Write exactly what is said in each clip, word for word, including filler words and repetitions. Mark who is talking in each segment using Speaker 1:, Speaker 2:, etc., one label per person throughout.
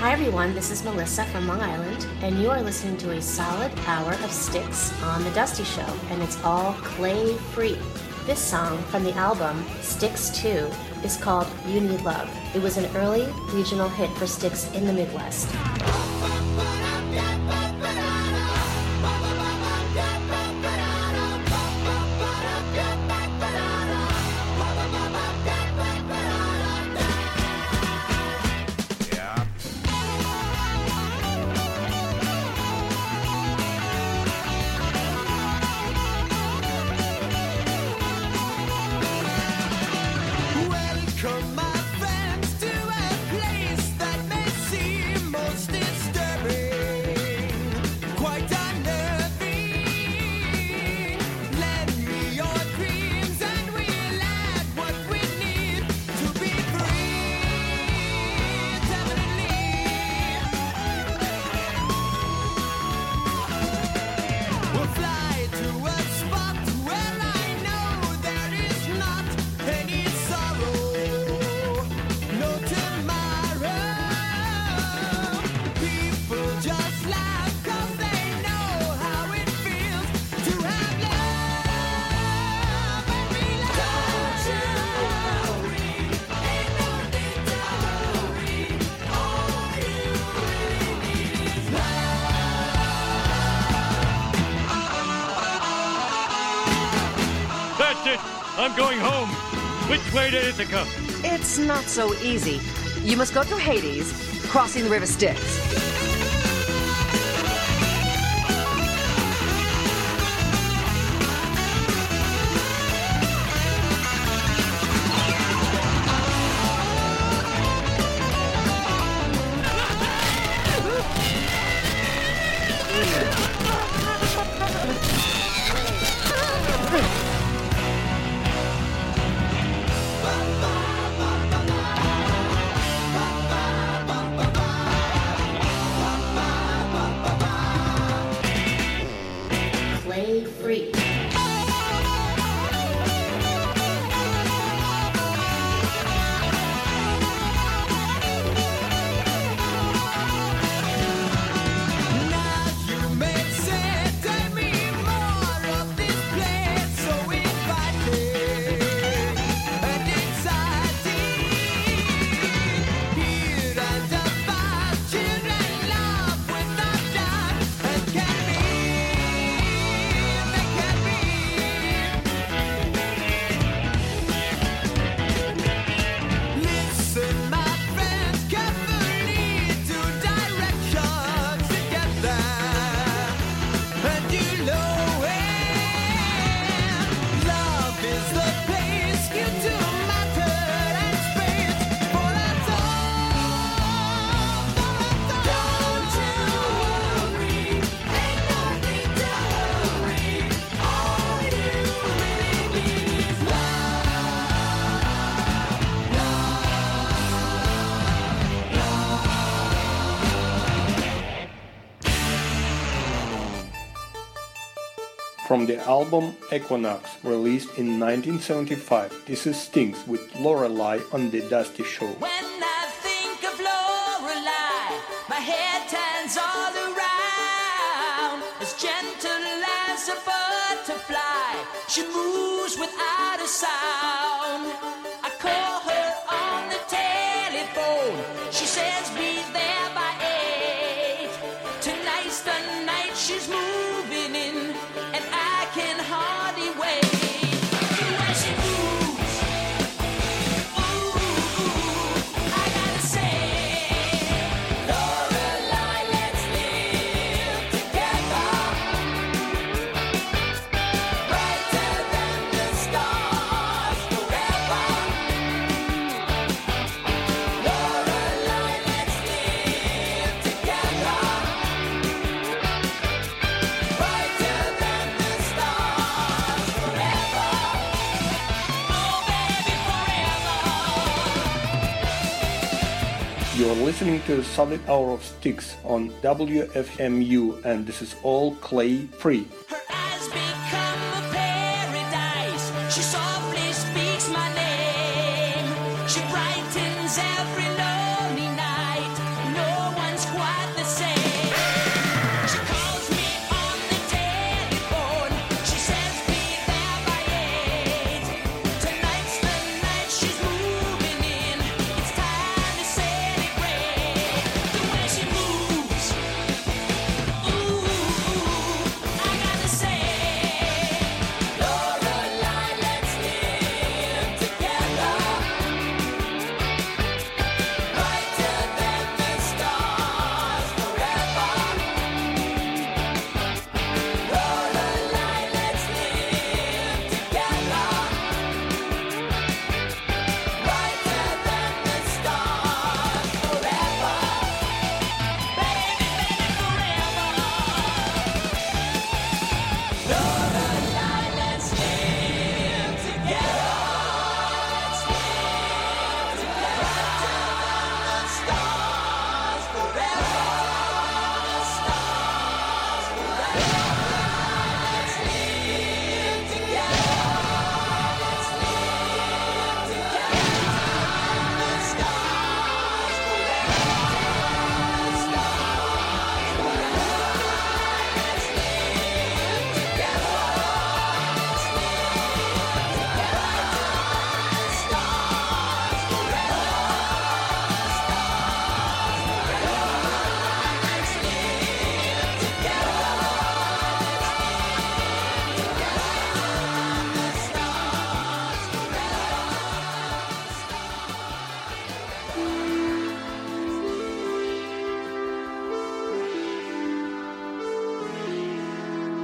Speaker 1: Hi everyone, this is Melissa from Long Island, and you are listening to a solid hour of Styx on The Dusty Show, and it's all Clay Free. This song from the album Styx two is called You Need Love. It was an early regional hit for Styx in the Midwest.
Speaker 2: I'm going home. Which way to Ithaca?
Speaker 3: It's not so easy. You must go through Hades, crossing the River Styx.
Speaker 4: From the album Equinox, released in nineteen seventy-five, this is Styx with Lorelei on The Dusty Show.
Speaker 5: When I think of Lorelei, my head turns all around. As gentle as a butterfly, she moves without a sound. I call her on the telephone, she says be there by eight. Tonight's the night she's moving in, and I can hardly wait. When she moves, ooh, ooh, I gotta say, Lorelei, let's live together, brighter than the stars forever. Lorelei, let's live together, brighter than the stars forever. Oh, baby, forever.
Speaker 4: You're listening to a solid hour of Styx on W F M U, and this is all Clay Free.
Speaker 5: Her eyes become a paradise. She softly speaks my name. She brightens every lonely night. No one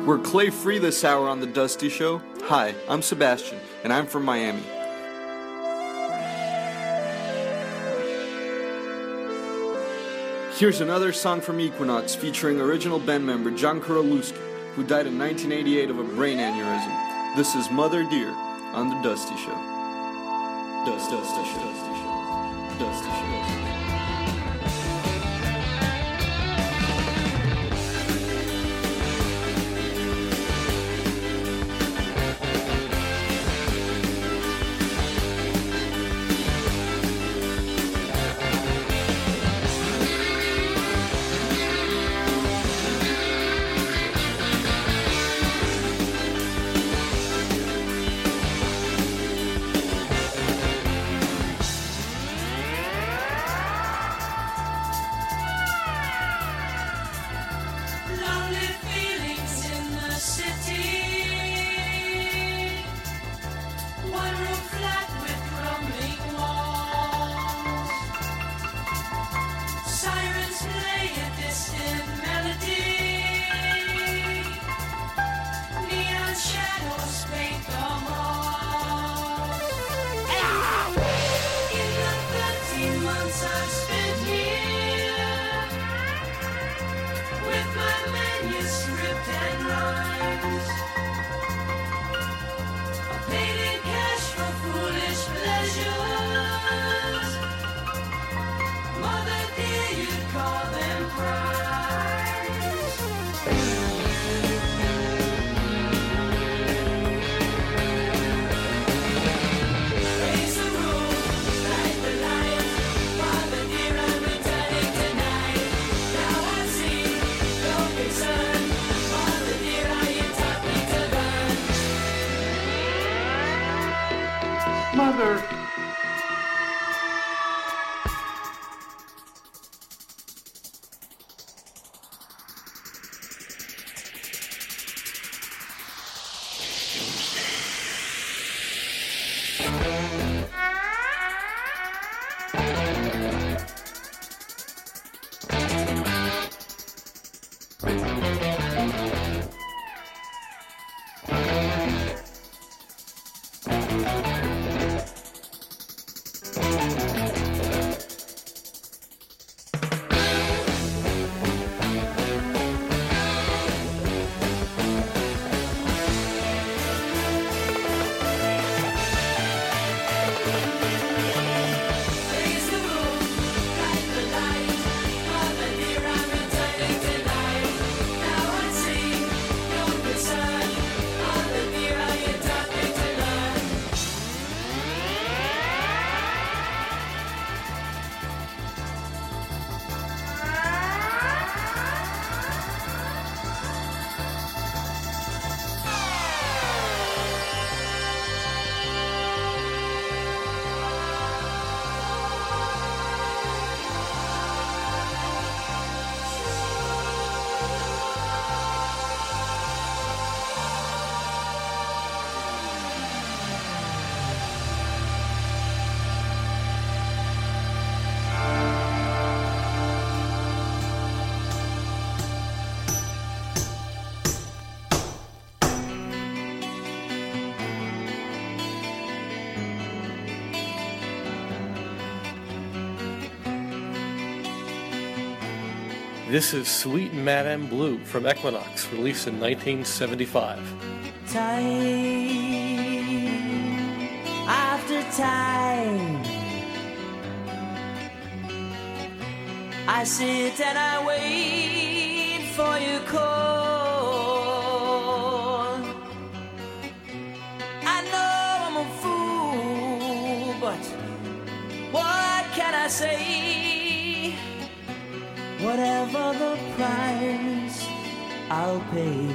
Speaker 6: We're clay free this hour on The Dusty Show. Hi, I'm Sebastian, and I'm from Miami. Here's another song from Equinox featuring original band member John Koroluski, who died in nineteen eighty-eight of a brain aneurysm. This is Mother Dear on The Dusty Show. Dust, dust, dust, dusty show. Dusty show.
Speaker 7: Mother.
Speaker 8: This is Sweet Madame Blue from Equinox, released in nineteen seventy-five.
Speaker 5: Time after time, I sit and I wait for your call. I know I'm a fool, but what can I say? Whatever the price, I'll pay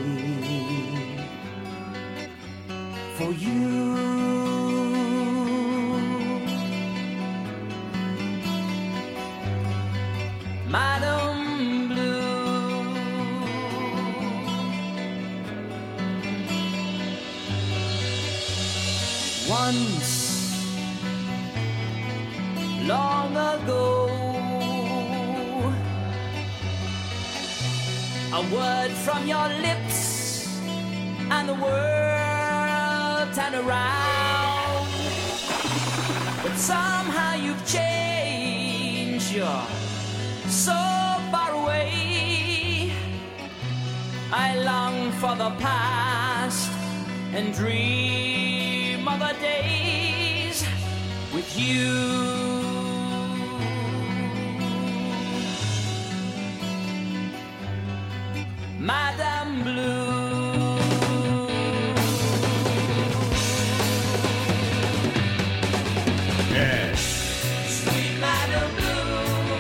Speaker 5: for you. Madame Blue, once long ago, a word from your lips world turn around. But somehow you've changed, you're so far away. I long for the past and dream of the days with you. Madame Blue.
Speaker 7: Yes.
Speaker 5: Sweet Madame Blue,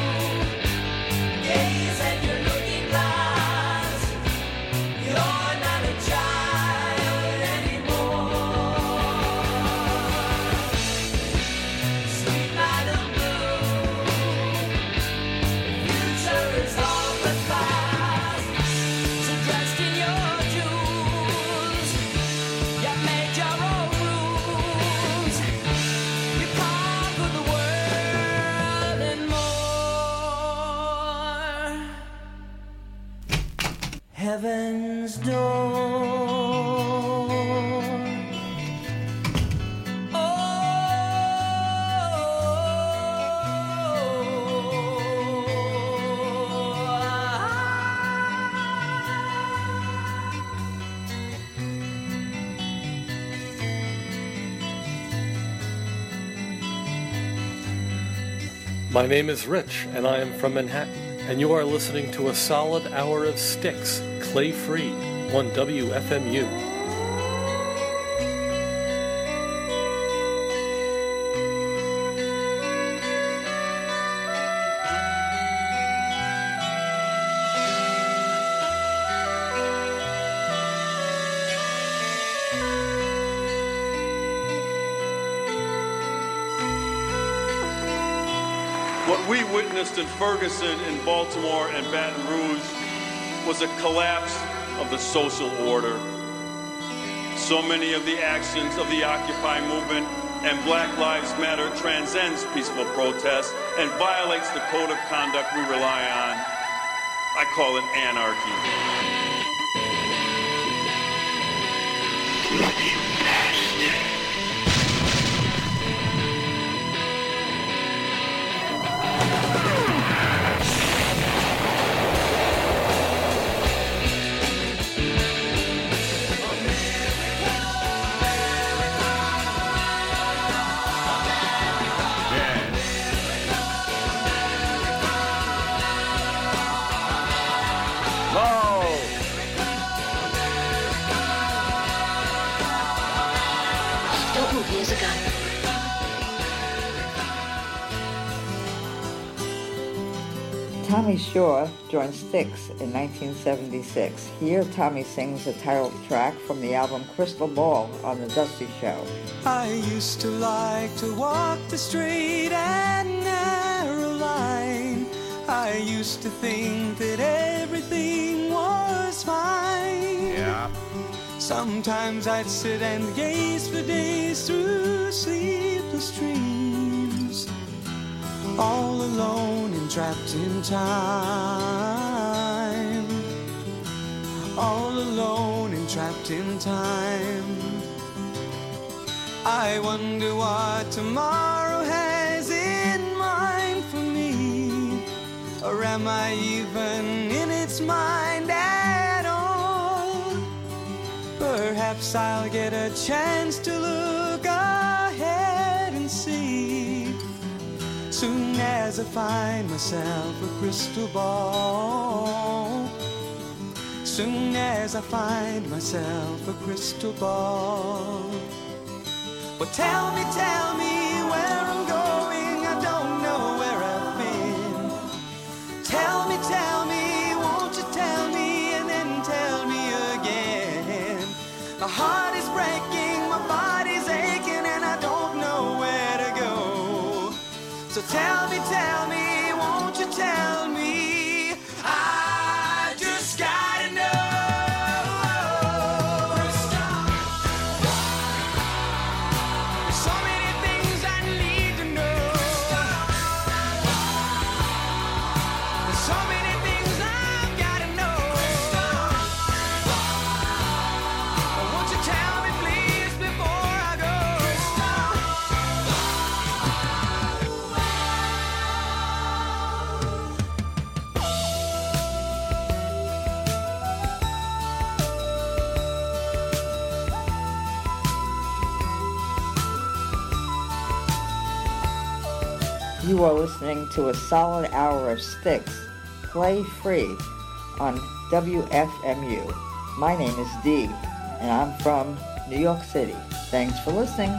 Speaker 5: gaze at your looking glass. You're not a child anymore. Sweet Madame Blue, future is all but past. So dressed in your jewels, you made your own rules. You conquered the world and more. Heaven's door.
Speaker 8: My name is Rich, and I am from Manhattan, and you are listening to a solid hour of Styx, clay-free, on W F M U.
Speaker 9: What we witnessed in Ferguson, in Baltimore, and Baton Rouge was a collapse of the social order. So many of the actions of the Occupy movement and Black Lives Matter transcends peaceful protest and violates the code of conduct we rely on. I call it anarchy.
Speaker 7: Bloody bastard.
Speaker 10: Don't move, here's a gun.
Speaker 11: Tommy Shaw joined Styx in nineteen seventy-six. Here, Tommy sings the title track from the album Crystal Ball on The Dusty Show.
Speaker 12: I used to like to walk the straight and narrow line. I used to think that everything was fine.
Speaker 7: Yeah.
Speaker 12: Sometimes I'd sit and gaze for days through sleepless dreams, all alone and trapped in time. All alone and trapped in time. I wonder what tomorrow has in mind for me, or am I even in its mind at all? Perhaps I'll get a chance to look ahead and see, soon as I find myself a crystal ball. Soon as I find myself a crystal ball. Well, tell me, tell me where I'm going. I don't know where I've been. Tell me, tell me, won't you tell me and then tell me again. My heart is breaking, my body's aching, and I don't know where to go. So tell me, tell me, won't you tell me? I just gotta know. So many things I need to know. So many things I've gotta know.
Speaker 11: You are listening to a solid hour of Styx, play free, on W F M U. My name is Dee, and I'm from New York City. Thanks for listening.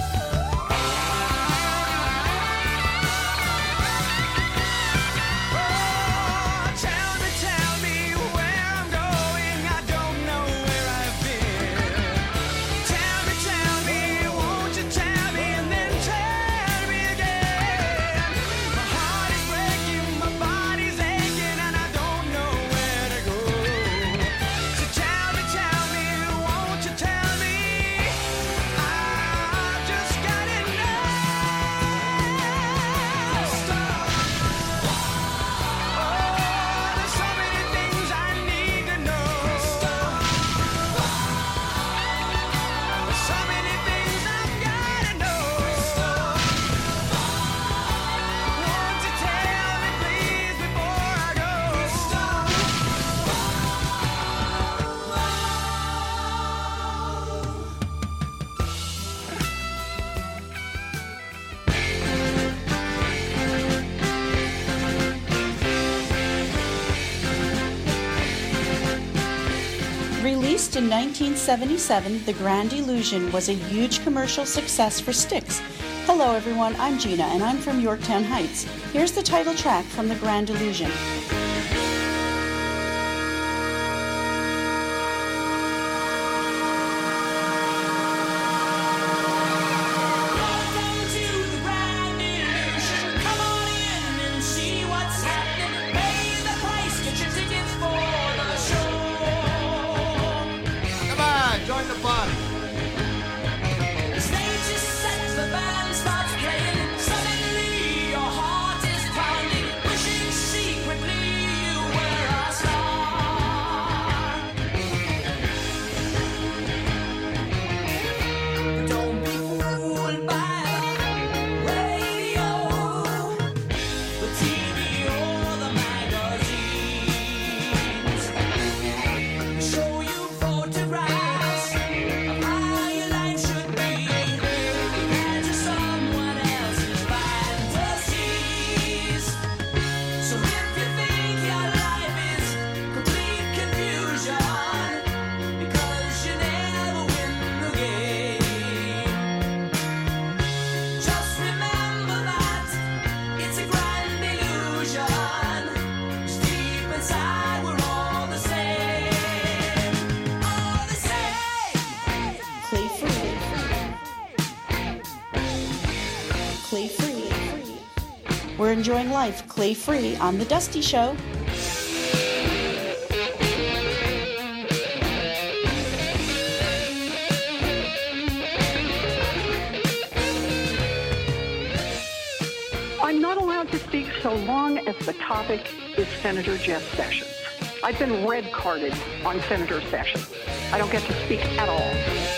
Speaker 7: Released in nineteen seventy-seven, The Grand Illusion was a huge commercial success for Styx. Hello everyone, I'm Gina and I'm from Yorktown Heights. Here's the title track from The Grand Illusion. We're enjoying life clay-free on The Dusty Show.
Speaker 10: I'm not allowed to speak so long as the topic is Senator Jeff Sessions. I've been red carded on Senator Sessions. I don't get to speak at all.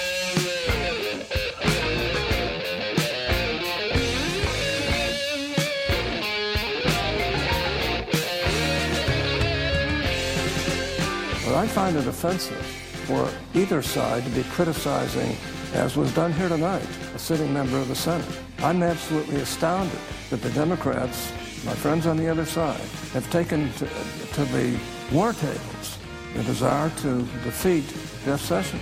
Speaker 13: But I find it offensive for either side to be criticizing, as was done here tonight, a sitting member of the Senate. I'm absolutely astounded that the Democrats, my friends on the other side, have taken to, to the war tables the desire to defeat Jeff Sessions.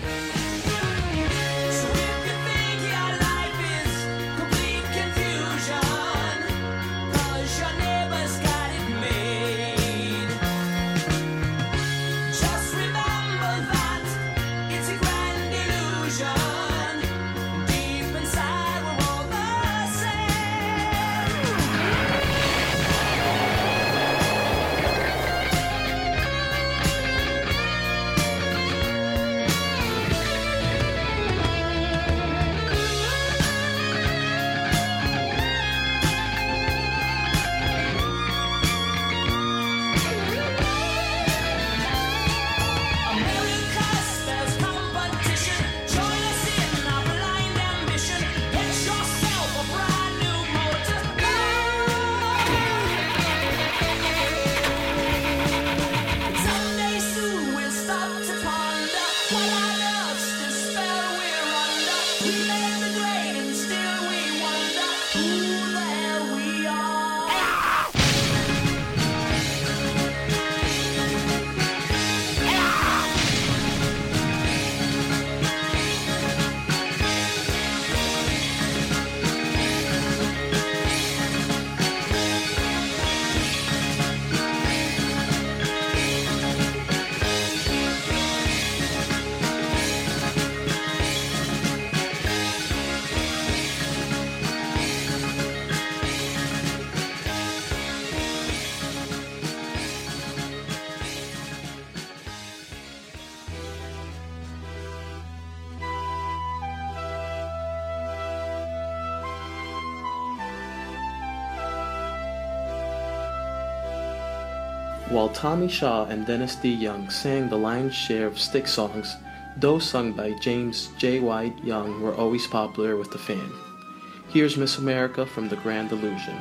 Speaker 14: While Tommy Shaw and Dennis D. Young sang the lion's share of Styx songs, those sung by James J. White Young were always popular with the fan. Here's Miss America from The Grand Illusion.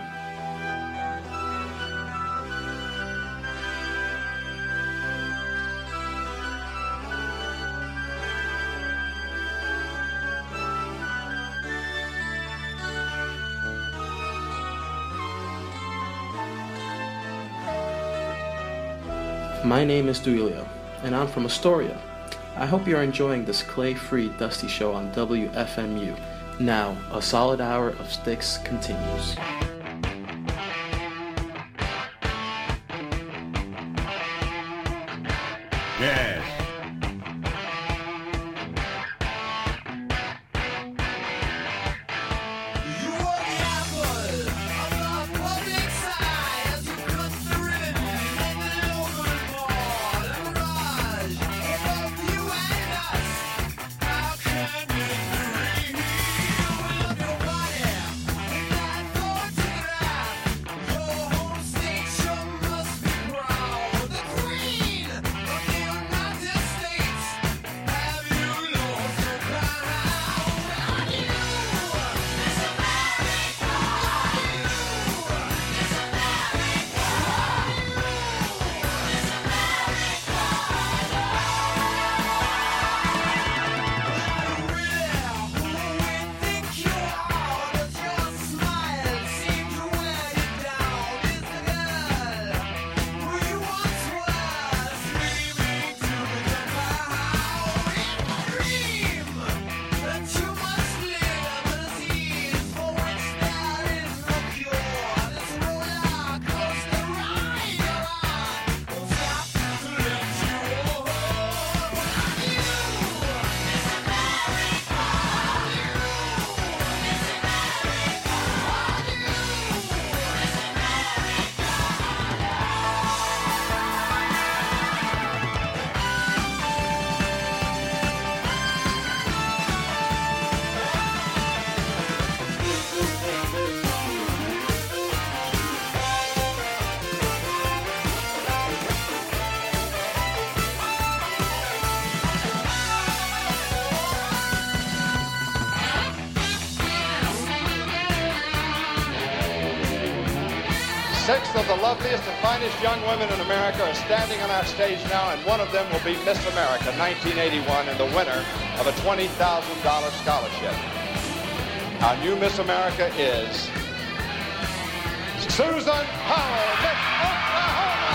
Speaker 14: My name is Duilio, and I'm from Astoria. I hope you're enjoying this clay-free Dusty Show on W F M U. Now, a solid hour of Styx continues.
Speaker 2: Yes.
Speaker 15: Six of the loveliest and finest young women in America are standing on our stage now, and one of them will be Miss America nineteen eighty-one and the winner of a twenty thousand dollars scholarship. Our new Miss America is Susan Powell, Miss Oklahoma!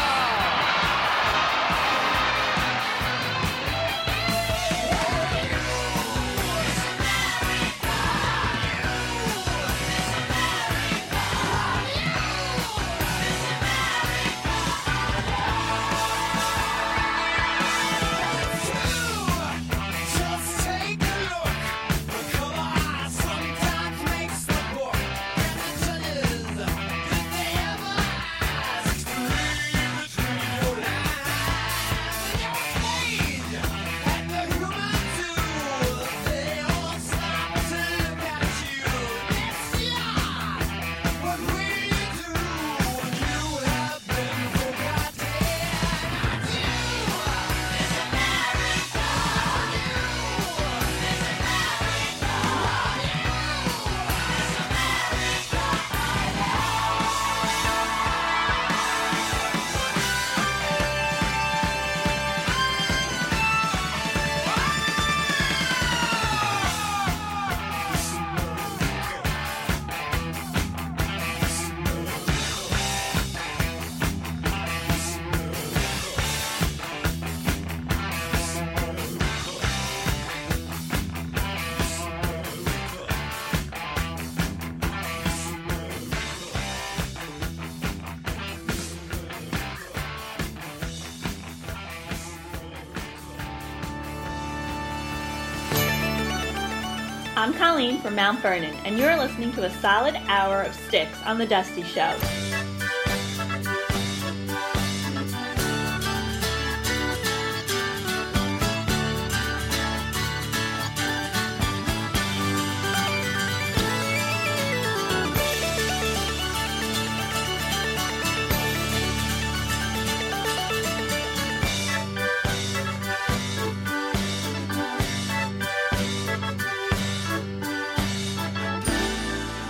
Speaker 16: I'm Colleen from Mount Vernon, and you're listening to a solid hour of Styx on The Dusty Show.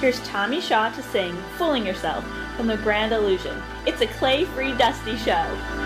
Speaker 16: Here's Tommy Shaw to sing Fooling Yourself from The Grand Illusion. It's a clay-free Dusty show.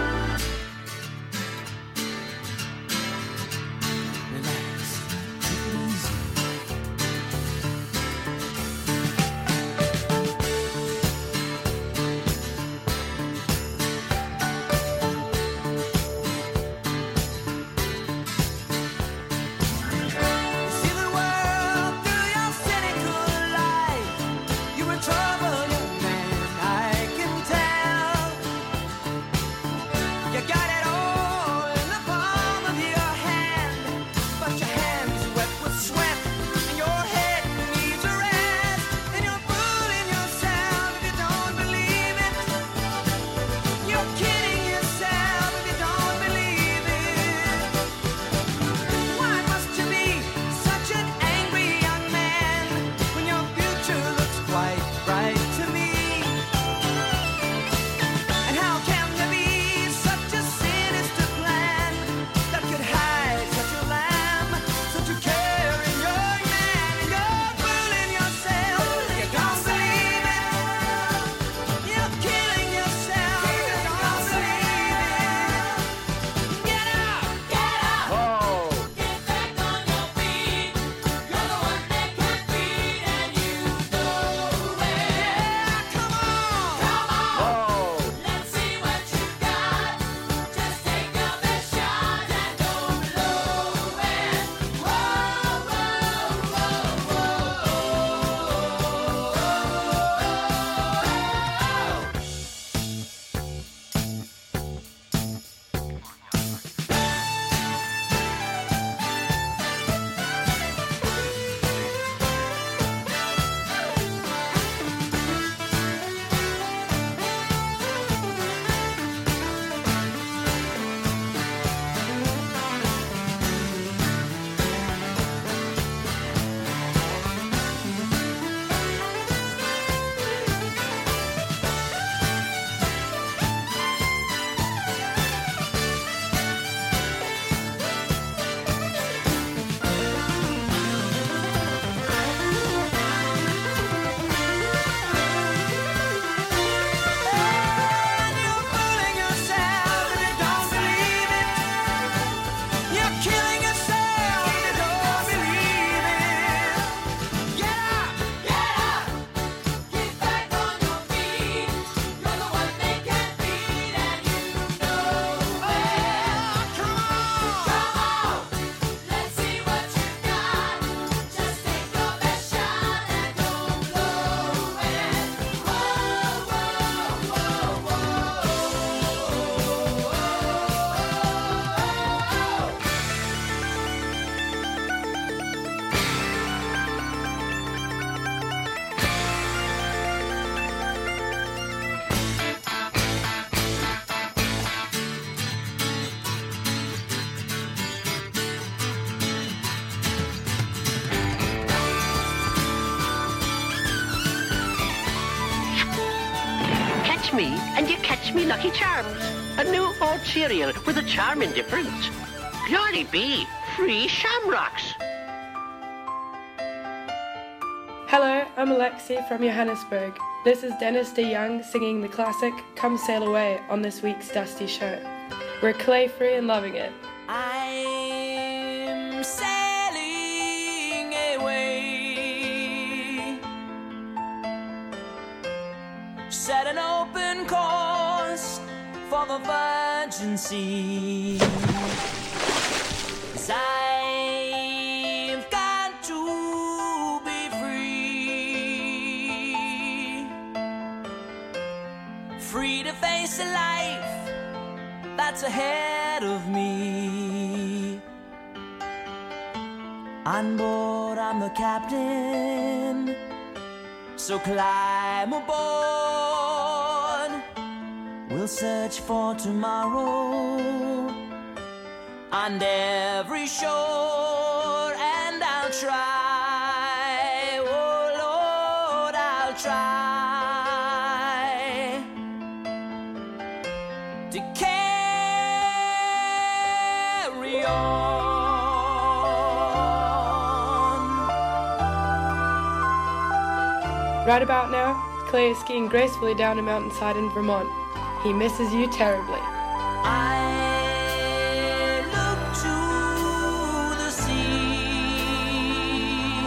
Speaker 17: Me and you catch me Lucky Charms. A new oat cereal with a charming difference. Glory be, free shamrocks.
Speaker 18: Hello, I'm Alexi from Johannesburg. This is Dennis DeYoung singing the classic Come Sail Away on this week's Dusty Show. We're clay-free and loving it.
Speaker 5: I'm sailing away. Set an open course for the virgin sea. 'Cause I've got to be free. Free to face a life that's ahead of me. On board, I'm the captain, so climb aboard. We'll search for tomorrow on every shore, and I'll try, oh Lord, I'll try to carry on.
Speaker 18: Right about now, Clay is skiing gracefully down a mountainside in Vermont. He misses you terribly.
Speaker 5: I look to the sea,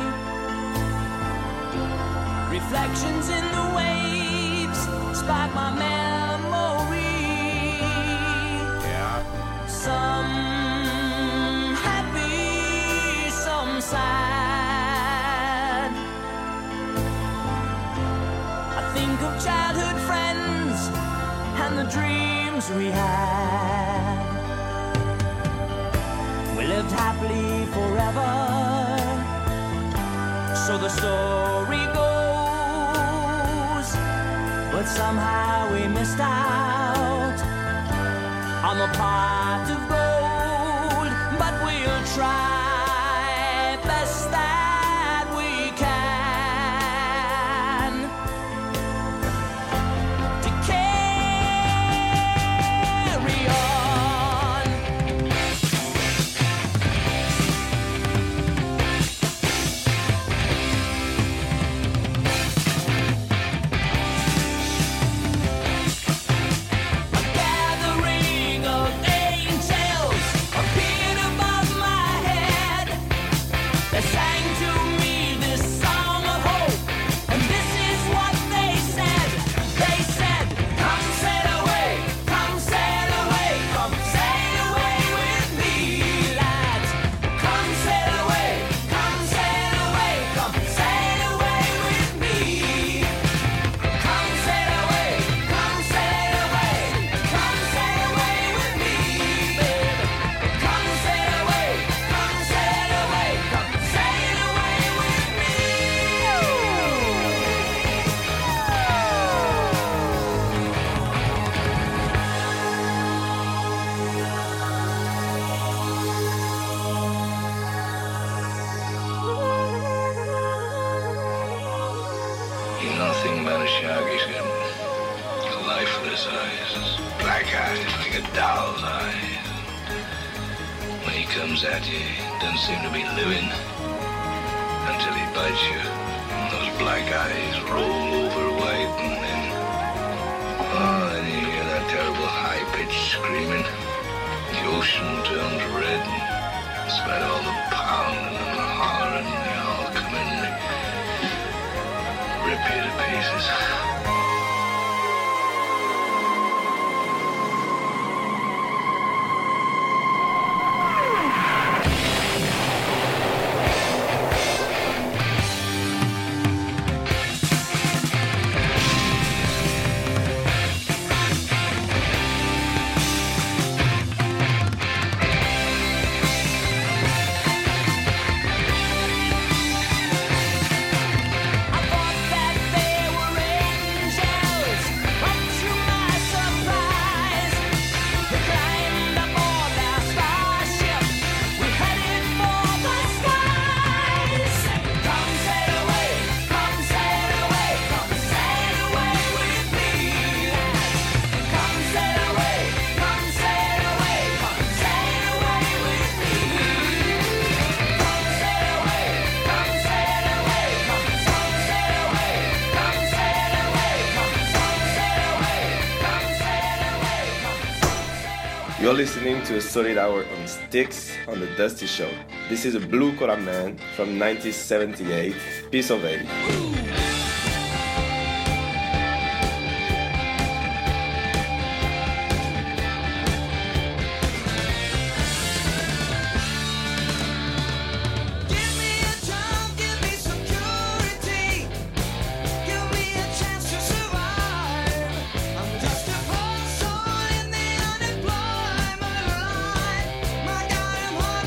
Speaker 5: reflections in the waves spark my memory. Yeah. Some happy, some sad. I think of childhood friends and the dreams we had. We lived happily forever, so the story goes. But somehow we missed out on the pot of gold. But we'll try best that we can to carry on. A gathering of angels appeared above my head. They sang to me this song of hope, and this is what they said. They said, come sail away, come sail away, come sail away with me, lads. Come sail away, come sail away, come sail away with me. Come sail away, come sail away, come sail away with me, babe. Come sail away, come sail away, come sail away with me.
Speaker 19: You know the thing about a shark, he's got lifeless eyes, black eyes like a doll's eyes. When he comes at you, he doesn't seem to be living until he bites you. And those black eyes roll over white, and then, oh, then you hear that terrible high-pitched screaming. The ocean turns red, and in spite of all the pounding and the hollering, they all come in and rip you to pieces.
Speaker 20: You're listening to a solid hour on Styx on the Dusty Show. This is a Blue Collar Man from nineteen seventy-eight, Piece of Eight.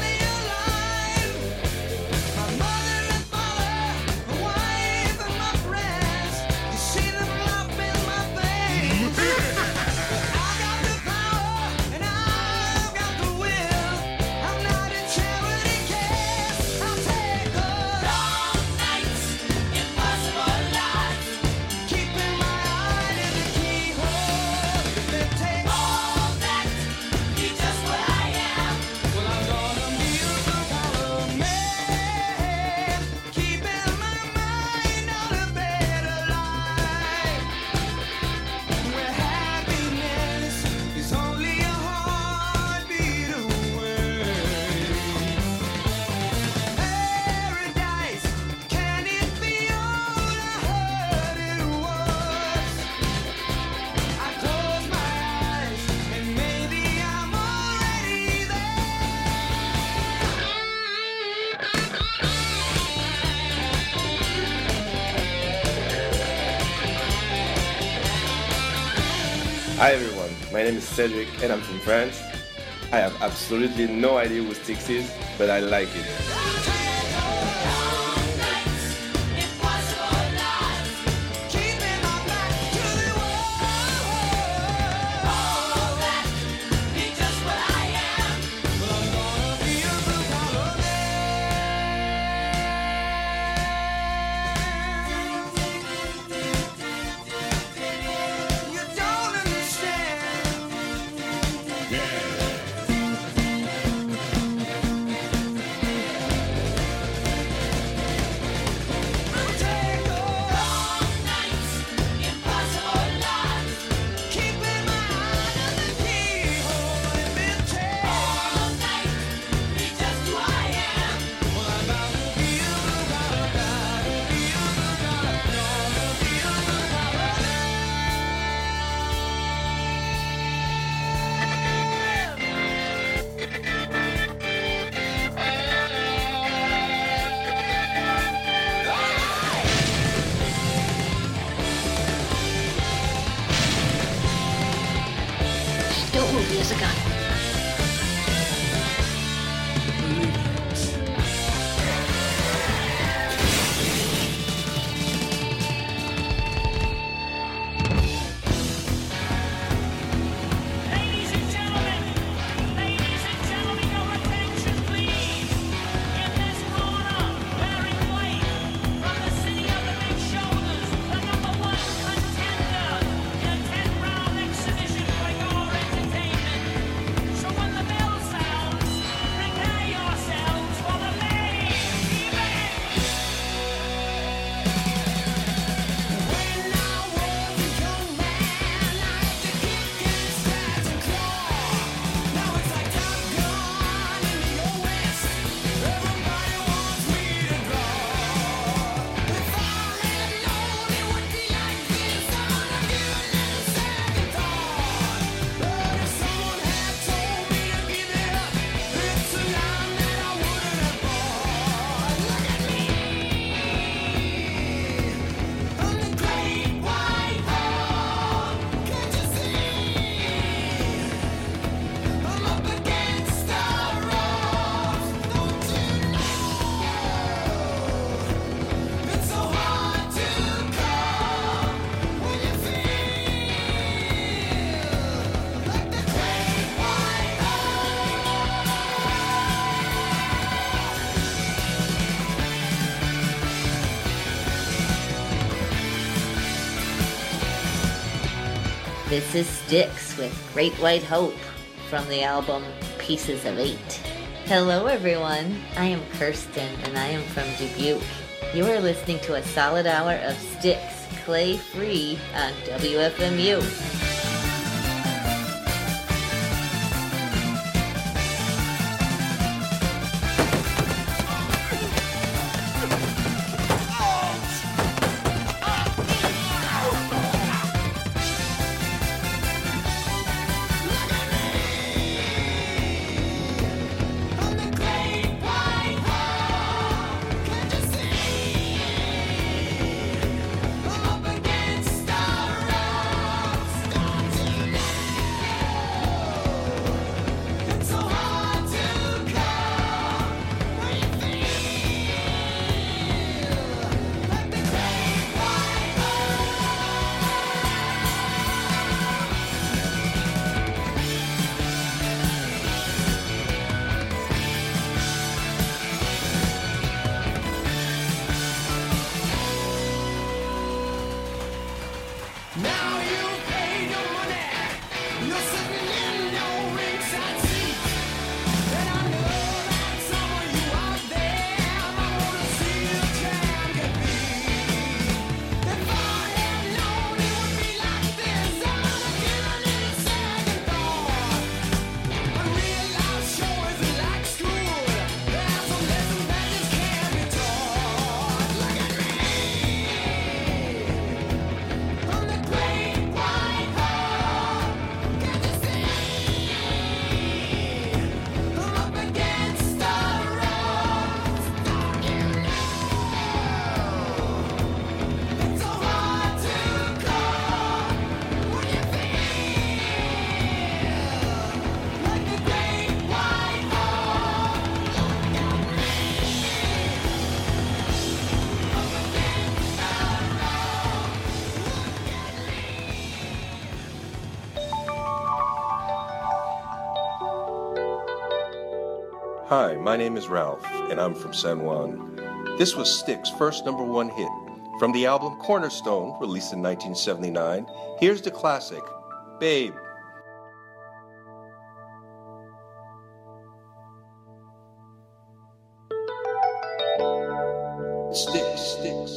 Speaker 12: My mother and father, a wife and my
Speaker 20: Hi everyone, my name is Cedric and I'm from France. I have absolutely no idea who Styx is, but I like it.
Speaker 21: Don't move, there's a gun.
Speaker 22: This is Styx with Great White Hope from the album Pieces of Eight. Hello everyone, I am Kirsten and I am from Dubuque. You are listening to a solid hour of Styx, Clay Free on W F M U.
Speaker 5: Up against the ropes.
Speaker 1: Hi, my name is Ralph, and I'm from San Juan. This was Styx' first number one hit. From the album Cornerstone, released in nineteen seventy-nine, here's the classic, Babe. Styx, Styx,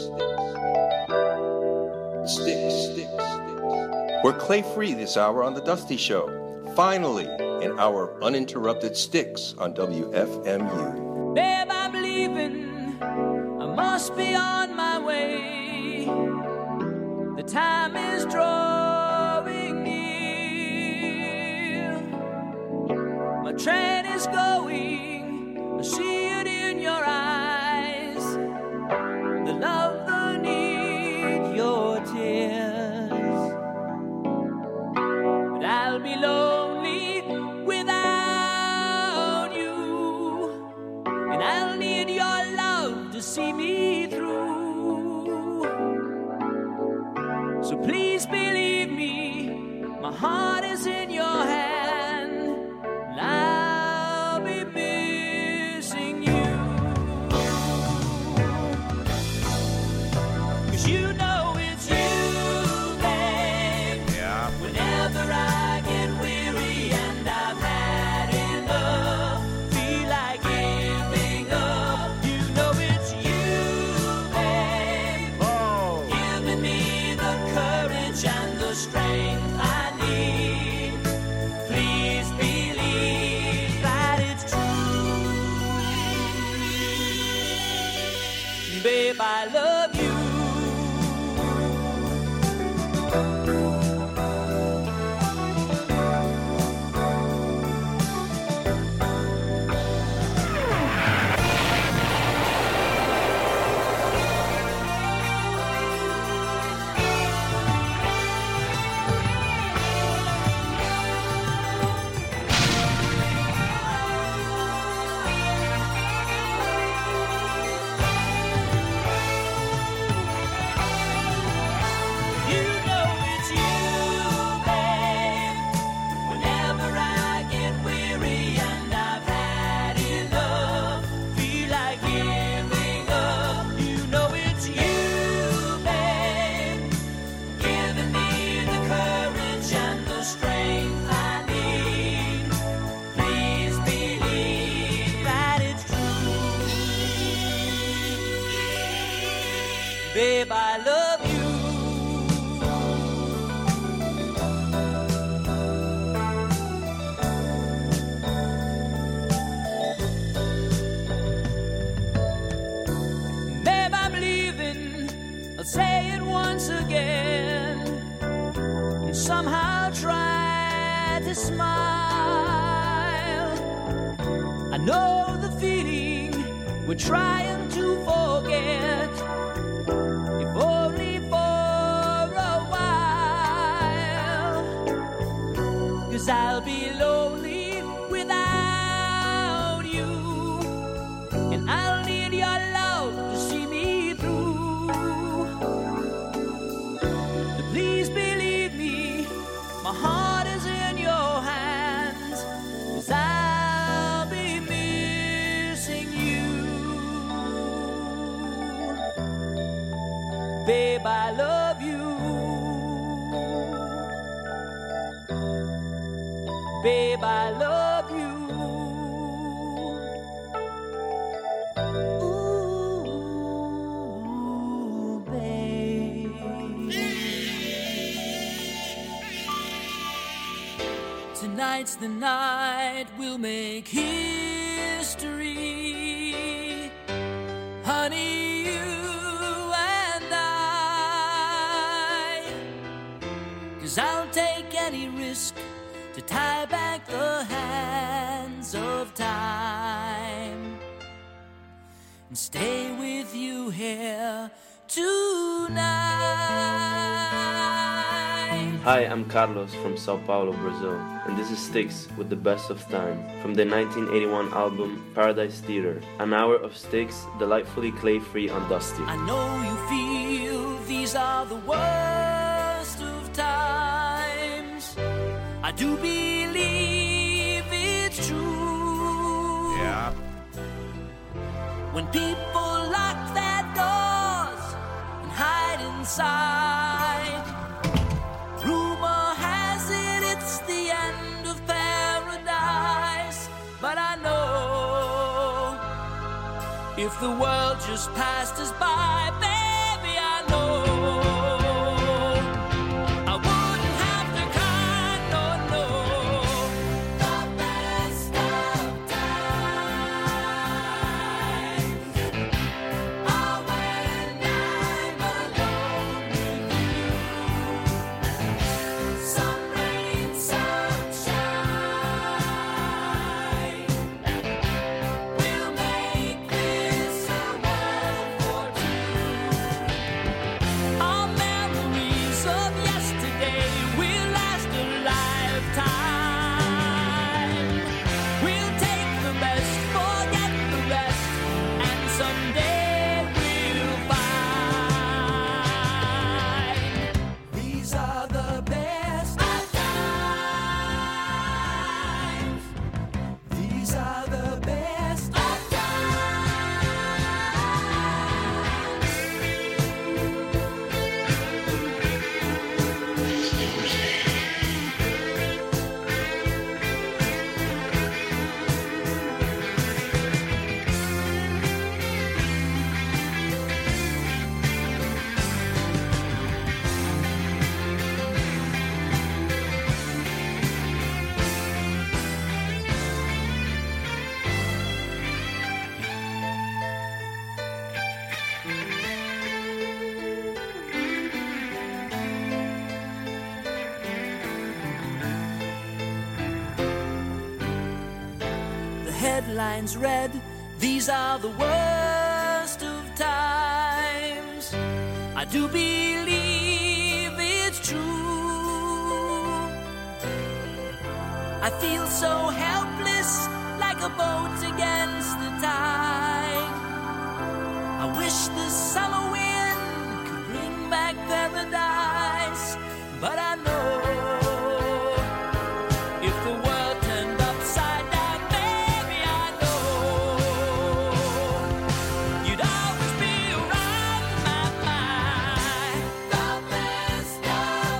Speaker 1: Styx, Styx, Styx. We're clay-free this hour on The Dusty Show. Finally, in our uninterrupted Styx on W F M U.
Speaker 5: Babe, I'm leaving. I must be on my way. The time is drawing near. My train is going. I see it in your eyes. The love, the need, your tears. But I'll be lonely without you, and I'll need your love to see me through. So please believe me, my heart is in your hand, and I'll be missing you. 'Cause you know it's you, babe. Yeah. Whenever I get weary and I've had enough, feel like giving up, you know it's you, babe. Oh. Giving me the courage and the strength I need. Please believe that it's true. Babe, I love you. Babe, I love you. Babe, I'm leaving. I'll say it once again. And somehow try to smile. I know the feeling we're trying to forget. If only for a while. 'Cause I'll be lonely without you, and I'll need your love to see me through. So please believe me, my heart is in your hands, 'cause I'll be missing you. Babe, I love you. Babe, I love you. Ooh, babe. Tonight's the night we'll make history, honey. I'll take any risk to tie back the hands of time and stay with you here tonight.
Speaker 14: Hi, I'm Carlos from Sao Paulo, Brazil, and this is Styx with The Best of Time from the nineteen eighty-one album Paradise Theater, an hour of Styx delightfully clay-free on Dusty.
Speaker 5: I know you feel these are the worst of times. I do believe it's true.
Speaker 21: Yeah.
Speaker 5: when people lock their doors and hide inside. Rumor has it it's the end of paradise, but I know if the world just passed us by, baby, I know I wouldn't have to cry, no, no. The best of times are when I'm alone with you. Some rain, some shine, we'll make this a world for two. Our memories of yesterday will last a lifetime. We'll take the best, forget the rest, and someday we'll find these are the best of times. These are the best of The headlines read, these are the worst of times. I do believe it's true. I feel so helpless, like a boat against the tide. I wish the summer wind could bring back paradise, but I know if the world turned upside down, baby, I know you'd always be around my mind. The best of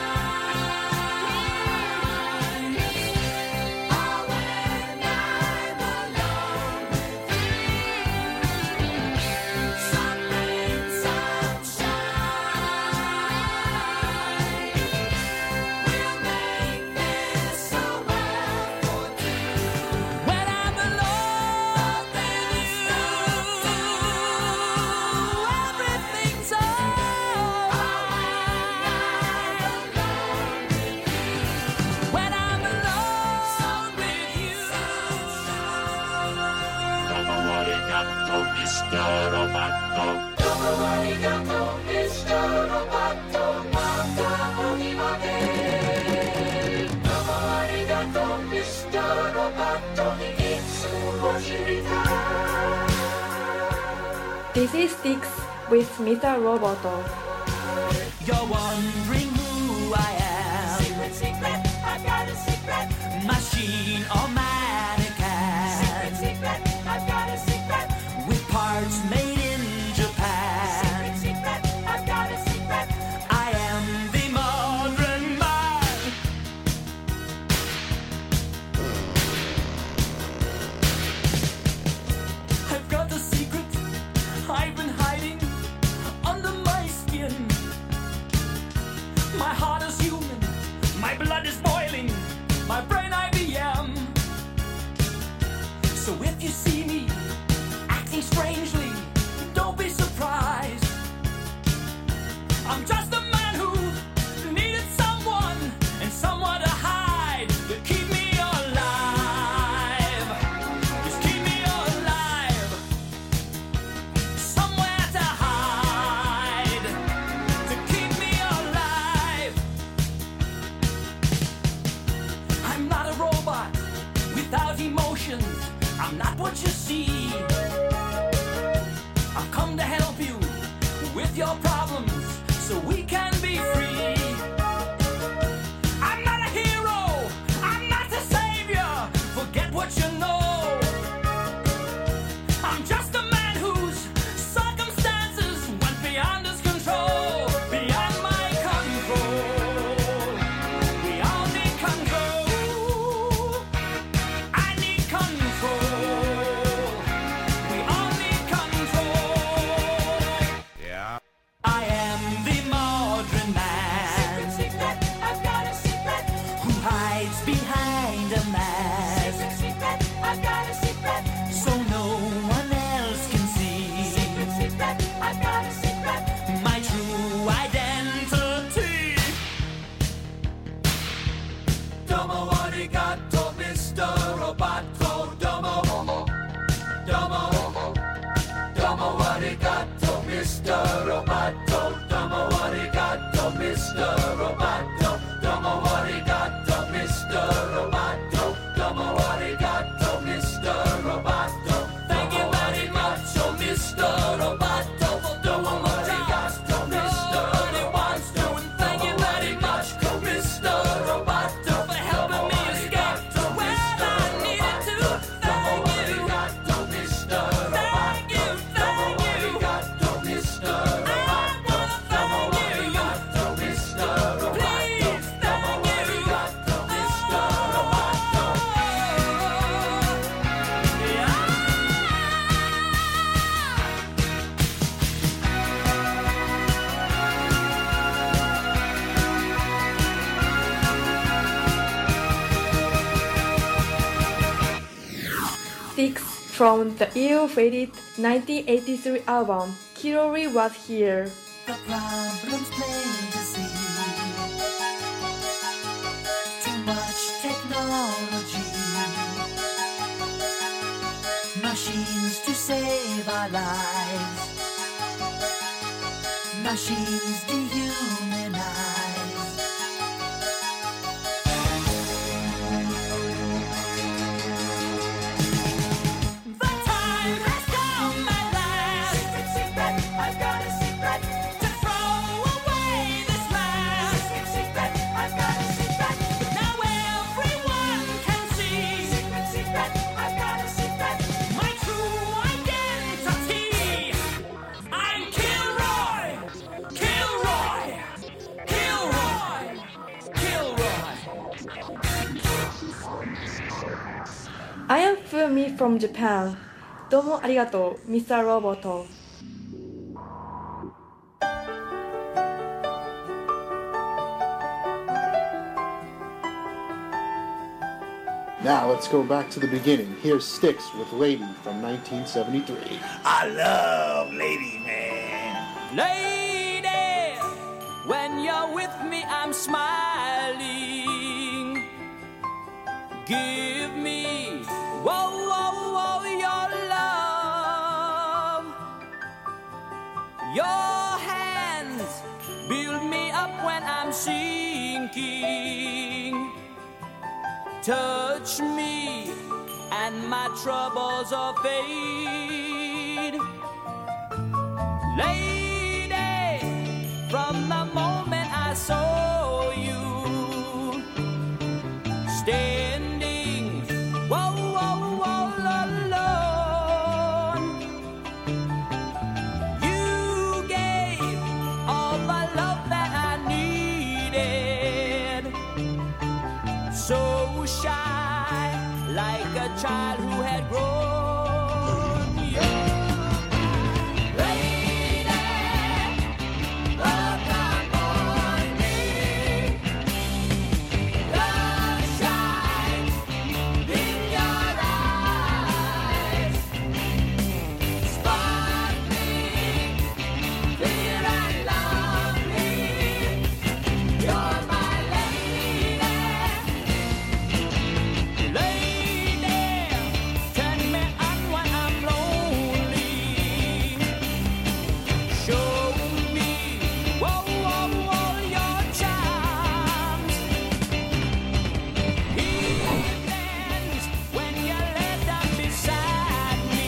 Speaker 5: times are when I'm alone with you. Some rain, some shine, we'll make this a world for two. When I'm alone with you, everything's alright. When I'm alone with you.
Speaker 2: Dopo arigato, mister Roboto.
Speaker 5: Dopo arigato, mister Roboto, mancano di mate. Dopo arigato, mister Roboto, itsumo shiritai.
Speaker 18: This is Sticks with Mister Roboto.
Speaker 5: You're wondering who I am. Secret, secret, I've got a secret. Machine or mannequin. Secret, secret, I've got a secret. With parts made in Japan. Secret, secret, I've got a secret. I am the modern man. I've got a secret I've been hiding under my skin. My heart is human, my blood is boiling, my brain I B M. So if you see me acting strangely, don't be surprised. I'm just a man who needed someone and someone to hide, to keep me alive. Just keep me alive. Somewhere to hide, to keep me alive. I'm not a robot without emotions. I'm not what you see. I've come to help you with your problems so we can be free. I'm not a hero, I'm not a savior. Forget what you know. I'm just a man Mister Roboto, domo arigato, Mister Roboto, domo arigato, Mister Roboto, domo arigato, Mister Roboto. Thank you very much, oh Mister Roboto, domo arigato, Mister Roboto. Thank you very much, oh Mister Roboto, for helping me escape to where I needed to. Thank you, Mister Roboto. Thank you, thank you, Mister Roboto. Domo arigato, Mister Roboto. Please, thank you, Mister Roboto.
Speaker 18: Six from the ill-fated nineteen eighty-three album, Kirori Was Here.
Speaker 5: The problem's plain to see. Too much technology. Machines to save our lives. Machines dehumanize. The time has come at last. Secret, secret, I've got a secret. To throw away this mask. Secret, secret, I've got a secret. Now everyone can see. Secret, secret, I've got a secret. My true identity. I'm Kilroy. Kilroy. Kilroy. Kilroy.
Speaker 18: I am Fumi from Japan. Domo arigato, Mister Roboto.
Speaker 3: Now let's go back to the beginning. Here's Styx with Lady from nineteen seventy-three.
Speaker 5: I love Lady Man. Lady, when you're with me, I'm smiling. Give me, whoa, whoa, whoa, your love. Your hands build me up when I'm sinking. Touch me and my troubles will fade. Lady, from the moment I saw you standing, whoa, whoa, whoa, alone, you gave all the love that I needed. So shy, like a child who had grown young. Lady, look upon me. Love shines in your eyes, sparkling, clear and lovely. You're my lady. Lady, turn me on when I'm lonely. Show me, whoa, whoa, whoa, your charms. Evenings when you lay down beside me.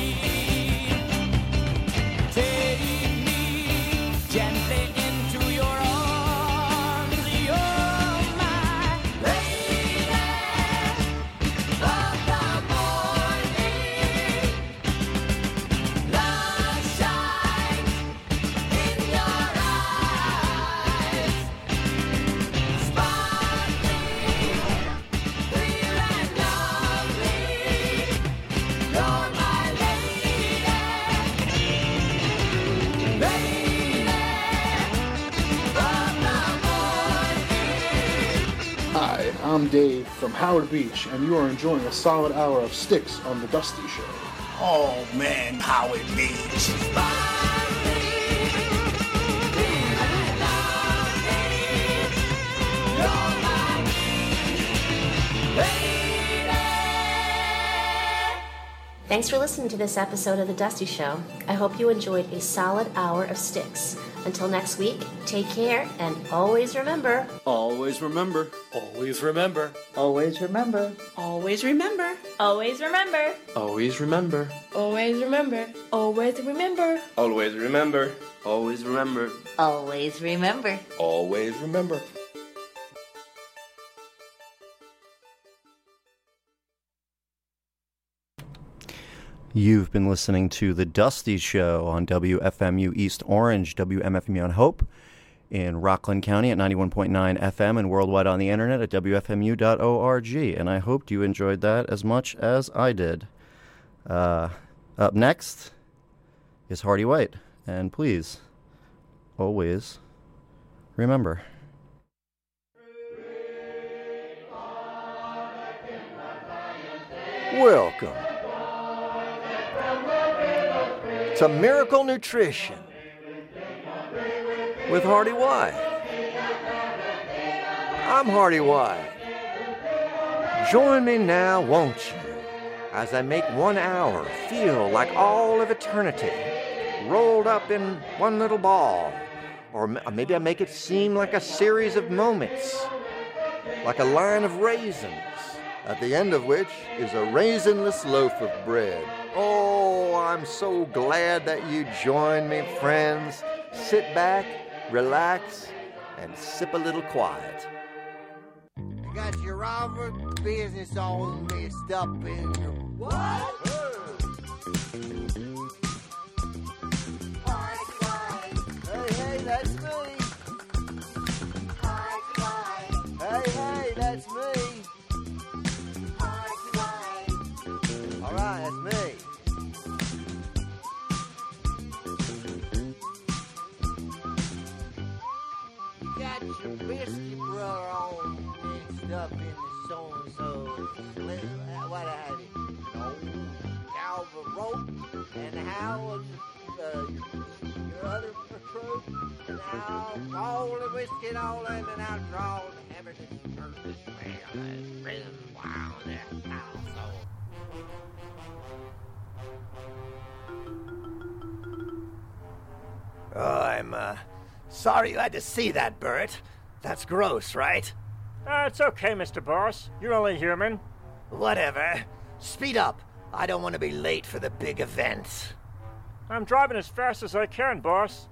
Speaker 5: Take me gently into your arms. You're my lady. Of the morning, love shines in your eyes, sparkling, clear and lovely. You're my lady, lady of the morning.
Speaker 3: Hi, I'm Dave from Howard Beach, and you are enjoying a solid hour of Styx on The Dusty Show.
Speaker 5: Oh man, Howard Beach.
Speaker 4: Thanks for listening to this episode of The Dusty Show. I hope you enjoyed a solid hour of Styx. Until next week, take care, and always remember...
Speaker 6: Always remember.
Speaker 8: Always remember.
Speaker 11: Always remember.
Speaker 7: Always remember.
Speaker 16: Always remember.
Speaker 14: Always remember.
Speaker 18: Always remember. Always remember.
Speaker 20: Always remember.
Speaker 14: Always remember.
Speaker 22: Always remember.
Speaker 1: Always remember.
Speaker 21: You've been listening to The Dusty Show on W F M U East Orange, W M F M U on Hope, in Rockland County at ninety-one point nine F M and worldwide on the internet at W F M U dot org. And I hoped you enjoyed that as much as I did. Uh, up next is Hardy White. And please, always remember.
Speaker 23: Welcome to Miracle Nutrition with Hardy White. I'm Hardy White. Join me now, won't you, as I make one hour feel like all of eternity rolled up in one little ball. Or maybe I make it seem like a series of moments, like a line of raisins, at the end of which is a raisinless loaf of bread. Oh, I'm so glad that you joined me, friends. Sit back, relax, and sip a little quiet.
Speaker 24: You got your Robert business all mixed up in your... What? Hey, hey, that's me. Hey, hey, that's me. All right, that's me. You got your biscuit brother all mixed up in the so-and-so. What I had it? No. Calvin rope. And how was uh, your other recruit? And how all the whiskey and all in and out drawn. Everything hurt this well as risen wild there.
Speaker 23: Oh, I'm, uh, sorry you had to see that, Bert. That's gross, right?
Speaker 25: Uh, it's okay, Mister Boss. You're only human.
Speaker 23: Whatever. Speed up. I don't want to be late for the big event.
Speaker 25: I'm driving as fast as I can, boss.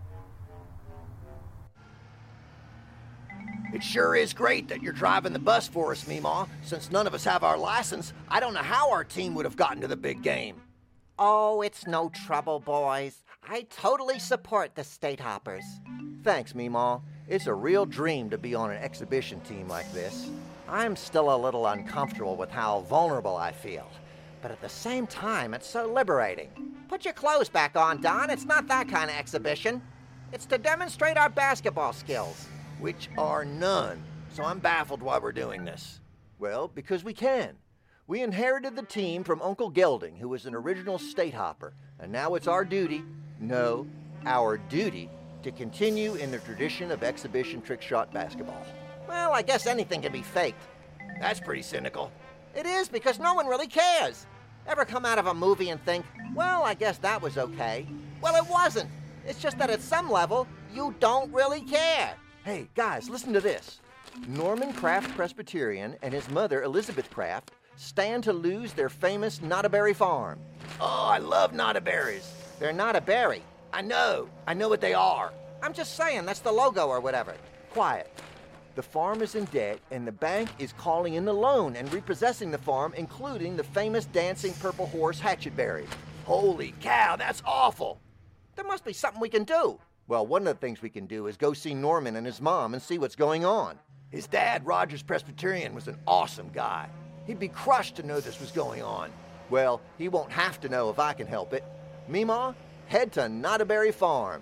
Speaker 23: It sure is great that you're driving the bus for us, Meemaw. Since none of us have our license, I don't know how our team would have gotten to the big game.
Speaker 26: Oh, it's no trouble, boys. I totally support the State Hoppers.
Speaker 23: Thanks, Meemaw. It's a real dream to be on an exhibition team like this. I'm still a little uncomfortable with how vulnerable I feel. But at the same time, it's so liberating.
Speaker 26: Put your clothes back on, Don. It's not that kind of exhibition. It's to demonstrate our basketball skills.
Speaker 23: Which are none. So I'm baffled why we're doing this. Well, because we can. We inherited the team from Uncle Gelding, who was an original State Hopper. And now it's our duty, no, our duty, to continue in the tradition of exhibition trick shot basketball.
Speaker 26: Well, I guess anything can be faked.
Speaker 23: That's pretty cynical.
Speaker 26: It is, because no one really cares. Ever come out of a movie and think, well, I guess that was okay? Well, it wasn't. It's just that at some level, you don't really care.
Speaker 23: Hey, guys, listen to this. Norman Kraft Presbyterian and his mother, Elizabeth Kraft, stand to lose their famous Not a Berry farm. Oh, I love Not a Berries.
Speaker 26: They're not a berry.
Speaker 23: I know. I know what they are.
Speaker 26: I'm just saying, that's the logo or whatever.
Speaker 23: Quiet. The farm is in debt, and the bank is calling in the loan and repossessing the farm, including the famous dancing purple horse Hatchetberry. Holy cow, that's awful.
Speaker 26: There must be something we can do.
Speaker 23: Well, one of the things we can do is go see Norman and his mom and see what's going on. His dad, Rogers Presbyterian, was an awesome guy. He'd be crushed to know this was going on. Well, he won't have to know if I can help it. Meemaw, head to Not a Berry Farm.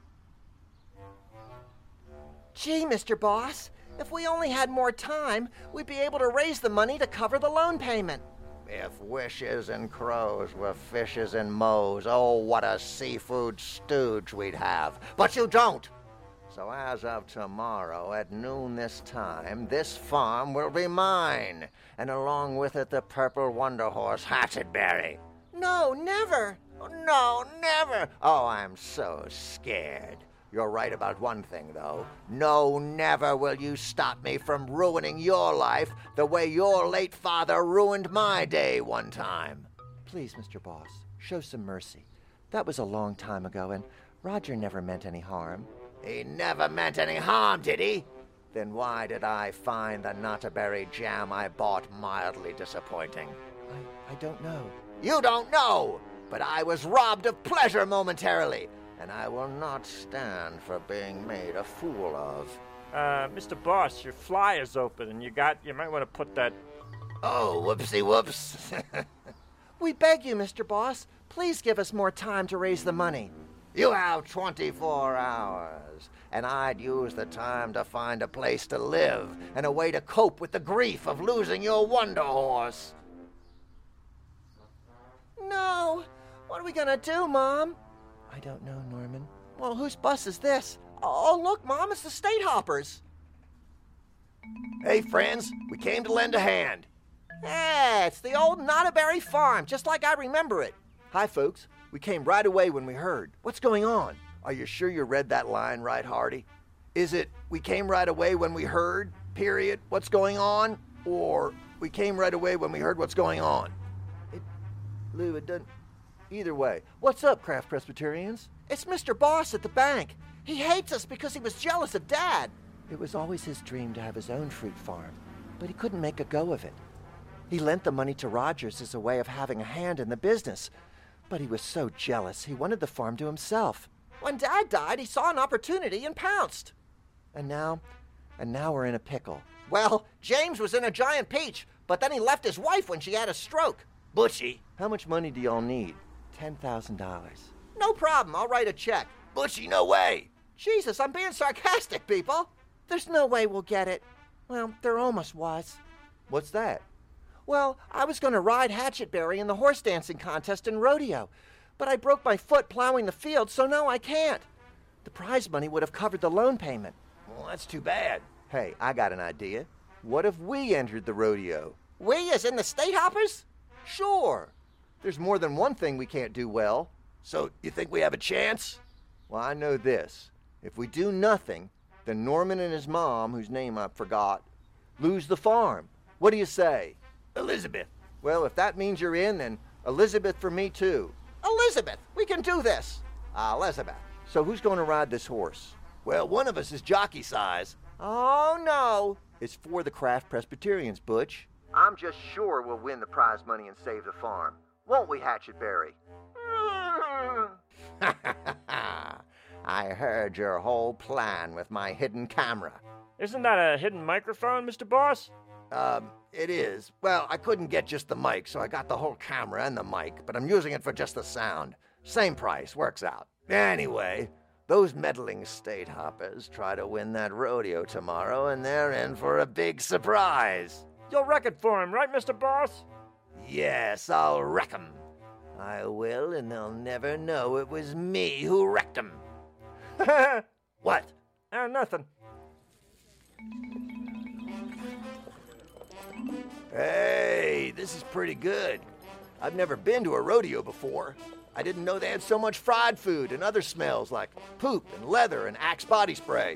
Speaker 26: Gee, Mister Boss, if we only had more time, we'd be able to raise the money to cover the loan payment.
Speaker 23: If wishes and crows were fishes and mows, oh, what a seafood stooge we'd have. But you don't. So as of tomorrow at noon this time, this farm will be mine, and along with it the purple wonder horse Hatchetberry.
Speaker 26: No, never. No, never. Oh, I'm so scared. You're right about one thing, though. No, never will you stop me from ruining your life the way your late father ruined my day one time. Please, Mister Boss, show some mercy. That was a long time ago, and Roger never meant any harm. He never meant any harm, did he? Then why did I find the Nottaberry jam I bought mildly disappointing? I, I don't know. You don't know! But I was robbed of pleasure momentarily, and I will not stand for being made a fool of.
Speaker 25: Uh, Mister Boss, your flyer's open, and you got, you might want to put that...
Speaker 26: Oh, whoopsie whoops. We beg you, Mister Boss, please give us more time to raise the money. You have twenty-four hours, and I'd use the time to find a place to live and a way to cope with the grief of losing your Wonder Horse. No. What are we gonna do, Mom? I don't know, Norman. Well, whose bus is this? Oh, look, Mom, it's the State Hoppers. Hey, friends, we came to lend a hand. Hey, it's the old Nottaberry Farm, just like I remember it. Hi, folks. We came right away when we heard. What's going on? Are you sure you read that line right, Hardy? Is it, we came right away when we heard, period, what's going on? Or, we came right away when we heard what's going on? It, Lou, it doesn't... Either way. What's up, Kraft Presbyterians? It's Mister Boss at the bank. He hates us because he was jealous of Dad. It was always his dream to have his own fruit farm, but he couldn't make a go of it. He lent the money to Rogers as a way of having a hand in the business, but he was so jealous he wanted the farm to himself. When Dad died, he saw an opportunity and pounced. And now, and now we're in a pickle. Well, James was in a giant peach, but then he left his wife when she had a stroke. Butchie, how much money do y'all need? ten thousand dollars. No problem, I'll write a check. Butchie, no way. Jesus, I'm being sarcastic, people. There's no way we'll get it. Well, there almost was. What's that? Well, I was going to ride Hatchetberry in the horse dancing contest and rodeo, but I broke my foot plowing the field, so no, I can't. The prize money would have covered the loan payment. Well, that's too bad. Hey, I got an idea. What if we entered the rodeo? We as in the State Hoppers? Sure. There's more than one thing we can't do well. So, you think we have a chance? Well, I know this. If we do nothing, then Norman and his mom, whose name I forgot, lose the farm. What do you say? Elizabeth. Well, if that means you're in, then Elizabeth for me too. Elizabeth, we can do this. Ah, Elizabeth. So who's going to ride this horse? Well, one of us is jockey size. Oh, no. It's for the Kraft Presbyterians, Butch. I'm just sure we'll win the prize money and save the farm. Won't we, Hatchetberry? I heard your whole plan with my hidden camera.
Speaker 25: Isn't that a hidden microphone, Mister Boss?
Speaker 26: Um, it is. Well, I couldn't get just the mic, so I got the whole camera and the mic, but I'm using it for just the sound. Same price, works out. Anyway, those meddling State Hoppers try to win that rodeo tomorrow, and they're in for a big surprise.
Speaker 25: You'll wreck it for him, right, Mister Boss?
Speaker 26: Yes, I'll wreck 'em. I will, and they'll never know it was me who wrecked 'em. What?
Speaker 25: Uh, nothing.
Speaker 26: Hey, this is pretty good. I've never been to a rodeo before. I didn't know they had so much fried food and other smells like poop and leather and Axe body spray.